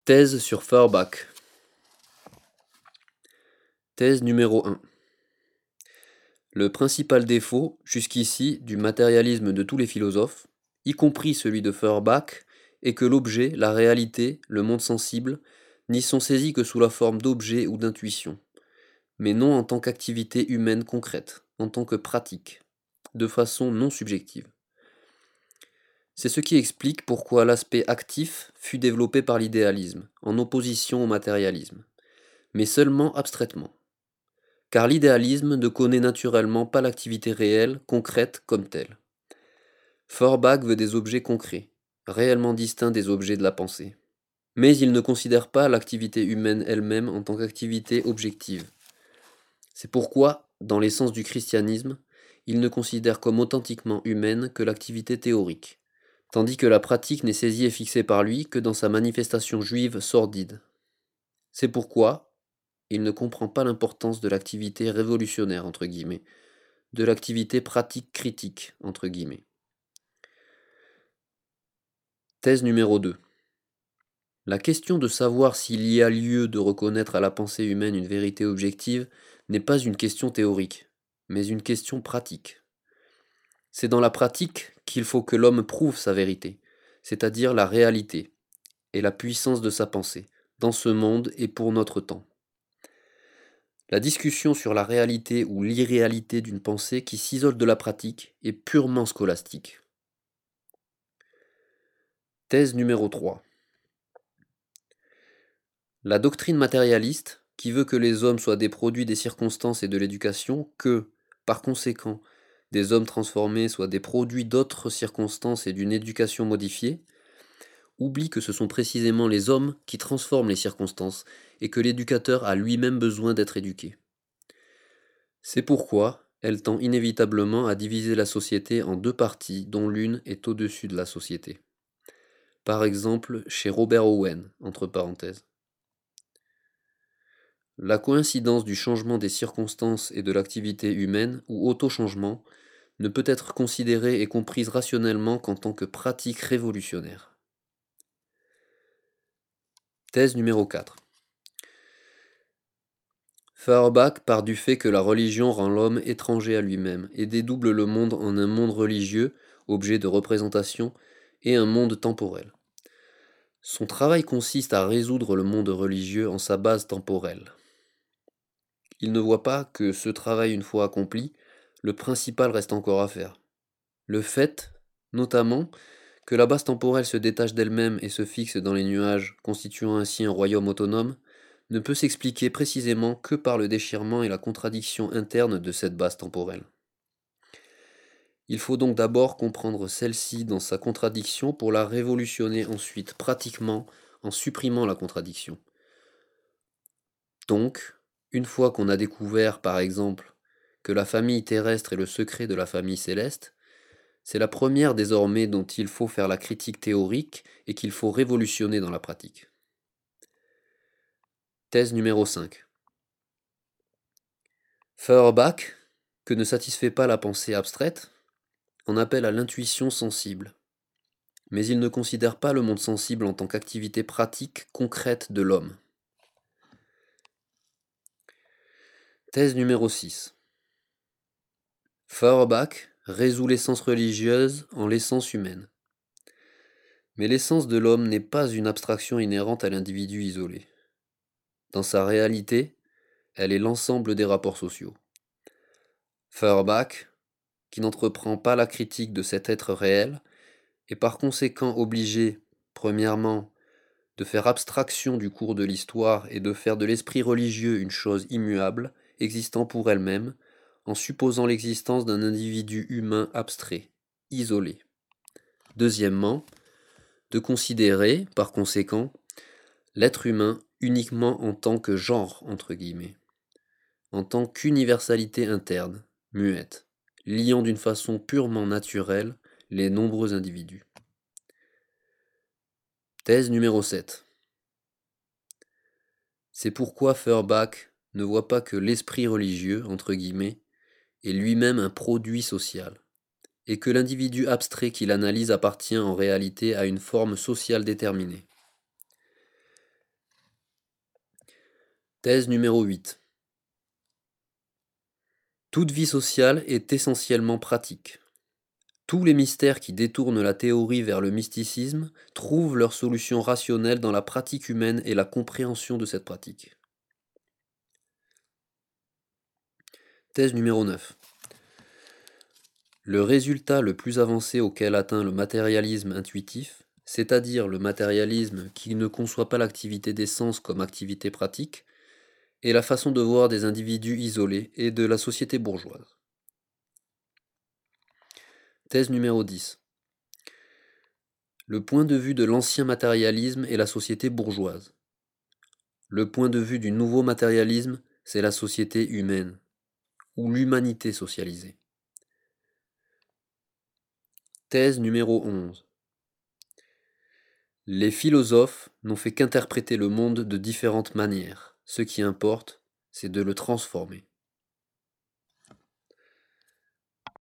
Thèse sur Feuerbach. Thèse numéro 1. Le principal défaut, jusqu'ici, du matérialisme de tous les philosophes, y compris celui de Feuerbach, est que l'objet, la réalité, le monde sensible, n'y sont saisis que sous la forme d'objets ou d'intuitions, mais non en tant qu'activité humaine concrète, en tant que pratique, de façon non subjective. C'est ce qui explique pourquoi l'aspect actif fut développé par l'idéalisme, en opposition au matérialisme, mais seulement abstraitement. Car l'idéalisme ne connaît naturellement pas l'activité réelle, concrète comme telle. Feuerbach veut des objets concrets, réellement distincts des objets de la pensée. Mais il ne considère pas l'activité humaine elle-même en tant qu'activité objective. C'est pourquoi, dans l'essence du christianisme, il ne considère comme authentiquement humaine que l'activité théorique, tandis que la pratique n'est saisie et fixée par lui que dans sa manifestation juive sordide. C'est pourquoi il ne comprend pas l'importance de l'activité révolutionnaire, entre guillemets, de l'activité pratique critique, entre guillemets. Thèse numéro 2. La question de savoir s'il y a lieu de reconnaître à la pensée humaine une vérité objective n'est pas une question théorique, mais une question pratique. C'est dans la pratique qu'il faut que l'homme prouve sa vérité, c'est-à-dire la réalité et la puissance de sa pensée, dans ce monde et pour notre temps. La discussion sur la réalité ou l'irréalité d'une pensée qui s'isole de la pratique est purement scolastique. Thèse numéro 3. La doctrine matérialiste, qui veut que les hommes soient des produits des circonstances et de l'éducation, que, par conséquent, des hommes transformés soient des produits d'autres circonstances et d'une éducation modifiée, oublie que ce sont précisément les hommes qui transforment les circonstances et que l'éducateur a lui-même besoin d'être éduqué. C'est pourquoi elle tend inévitablement à diviser la société en deux parties dont l'une est au-dessus de la société. Par exemple, chez Robert Owen, entre parenthèses. La coïncidence du changement des circonstances et de l'activité humaine, ou auto-changement, ne peut être considérée et comprise rationnellement qu'en tant que pratique révolutionnaire. Thèse numéro 4. Feuerbach part du fait que la religion rend l'homme étranger à lui-même et dédouble le monde en un monde religieux, objet de représentation, et un monde temporel. Son travail consiste à résoudre le monde religieux en sa base temporelle. Il ne voit pas que ce travail une fois accompli, le principal reste encore à faire. Le fait, notamment, que la base temporelle se détache d'elle-même et se fixe dans les nuages, constituant ainsi un royaume autonome, ne peut s'expliquer précisément que par le déchirement et la contradiction interne de cette base temporelle. Il faut donc d'abord comprendre celle-ci dans sa contradiction pour la révolutionner ensuite pratiquement en supprimant la contradiction. Donc, une fois qu'on a découvert, par exemple, que la famille terrestre est le secret de la famille céleste, c'est la première désormais dont il faut faire la critique théorique et qu'il faut révolutionner dans la pratique. Thèse numéro 5. Feuerbach, que ne satisfait pas la pensée abstraite, en appelle à l'intuition sensible. Mais il ne considère pas le monde sensible en tant qu'activité pratique concrète de l'homme. Thèse numéro 6. Feuerbach résout l'essence religieuse en l'essence humaine. Mais l'essence de l'homme n'est pas une abstraction inhérente à l'individu isolé. Dans sa réalité, elle est l'ensemble des rapports sociaux. Feuerbach, qui n'entreprend pas la critique de cet être réel, est par conséquent obligé, premièrement, de faire abstraction du cours de l'histoire et de faire de l'esprit religieux une chose immuable, existant pour elle-même, en supposant l'existence d'un individu humain abstrait, isolé. Deuxièmement, de considérer, par conséquent, l'être humain uniquement en tant que genre, entre guillemets, en tant qu'universalité interne, muette, liant d'une façon purement naturelle les nombreux individus. Thèse numéro 7. C'est pourquoi Feuerbach ne voit pas que l'esprit religieux, entre guillemets, est lui-même un produit social, et que l'individu abstrait qu'il analyse appartient en réalité à une forme sociale déterminée. Thèse numéro 8. Toute vie sociale est essentiellement pratique. Tous les mystères qui détournent la théorie vers le mysticisme trouvent leur solution rationnelle dans la pratique humaine et la compréhension de cette pratique. Thèse numéro 9. Le résultat le plus avancé auquel atteint le matérialisme intuitif, c'est-à-dire le matérialisme qui ne conçoit pas l'activité des sens comme activité pratique, est la façon de voir des individus isolés et de la société bourgeoise. Thèse numéro 10. Le point de vue de l'ancien matérialisme est la société bourgeoise. Le point de vue du nouveau matérialisme, c'est la société humaine, ou l'humanité socialisée. Thèse numéro 11. Les philosophes n'ont fait qu'interpréter le monde de différentes manières. Ce qui importe, c'est de le transformer.